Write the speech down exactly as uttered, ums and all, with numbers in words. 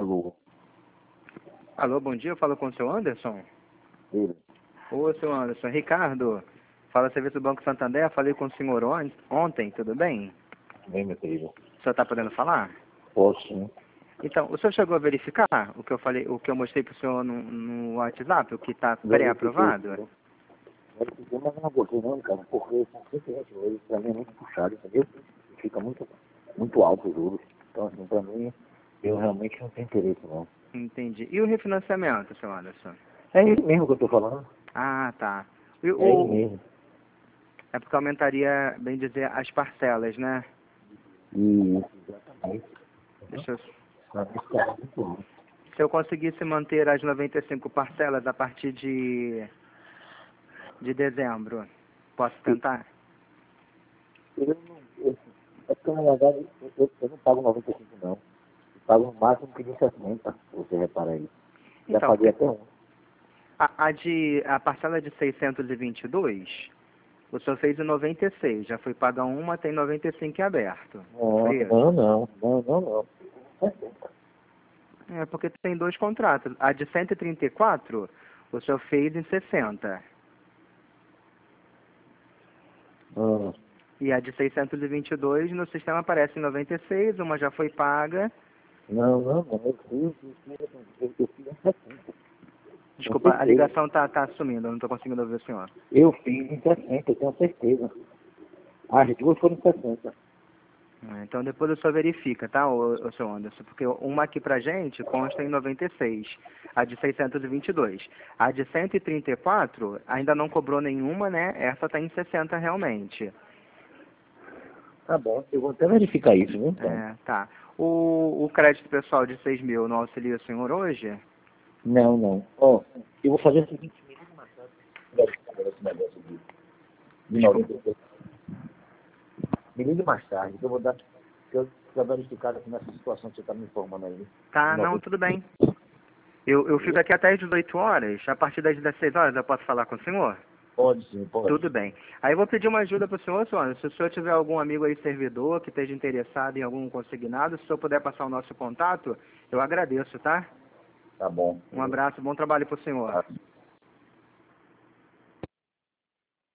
Alô. Alô, bom dia, eu falo com o seu Anderson? Ele. Ô, seu Anderson, Ricardo, fala Serviço do Banco Santander, falei com o senhor on ontem, tudo bem? Bem, meu querido. O senhor está podendo falar? Posso sim. Então, o senhor chegou a verificar o que eu falei, o que eu mostrei para o senhor no, no WhatsApp, o que está pré-aprovado? Verifiquei, mas eu não gostei não, cara, porque são cento e vinte hoje, pra mim é muito puxado, entendeu? E fica muito, muito alto os juros. Então, assim, pra mim, eu realmente não tenho interesse, não. Entendi. E o refinanciamento, seu Anderson? É ele mesmo que eu tô falando. Ah, tá. E É ele o, mesmo. é porque aumentaria, bem dizer, as parcelas, né? E, exatamente. Deixa eu... Pra mim, fica muito bom. Se eu conseguisse manter as noventa e cinco parcelas a partir de, de dezembro, posso tentar? Eu não, eu, é porque, na verdade, eu, eu, eu não pago noventa e cinco, não. Eu pago no máximo que de sessenta, se você repara aí. Já Então, paguei porque até um. a, a, de, a parcela de seiscentos e vinte e dois, o senhor fez em noventa e seis, já foi paga uma, tem noventa e cinco em aberto. Não Não, foi isso? não, não, não, não, não. É porque tem dois contratos. A de cento e trinta e quatro, o senhor fez em sessenta. Ah, E a de seiscentos e vinte e dois no sistema aparece em noventa e seis, uma já foi paga. não, não, não, eu fiz, eu fiz, eu fiz em sessenta. Com Desculpa, a certeza. ligação tá, tá sumindo, eu não estou conseguindo ouvir o senhor. Eu fiz em sessenta, eu tenho certeza. As duas foram em sessenta. Ah, então depois o senhor verifica, tá, o, o senhor Anderson? Porque uma aqui pra gente consta em noventa e seis, a de seiscentos e vinte e dois. A de cento e trinta e quatro ainda não cobrou nenhuma, né? Essa tá em sessenta realmente. Tá bom, eu vou até verificar isso, viu, então. É, tá. O, o crédito pessoal de seis mil não auxilia o senhor hoje? Não, não. Ó, eu vou fazer o seguinte, me liga mais tarde. Agora esse negócio de, de Desculpa. noventa e seis. Me ligue mais tarde, que eu vou dar, que eu já verificar aqui nessa situação que você está me informando aí. De Tá, não, noventa. tudo bem. Eu, eu fico aqui até às dezoito horas, a partir das dezesseis horas eu posso falar com o senhor? Pode sim, pode. Tudo bem. Aí eu vou pedir uma ajuda para o senhor, senhor. Se o senhor tiver algum amigo aí servidor que esteja interessado em algum consignado, se o senhor puder passar o nosso contato, eu agradeço, tá? Tá bom. Um abraço, bom trabalho para o senhor. Tá.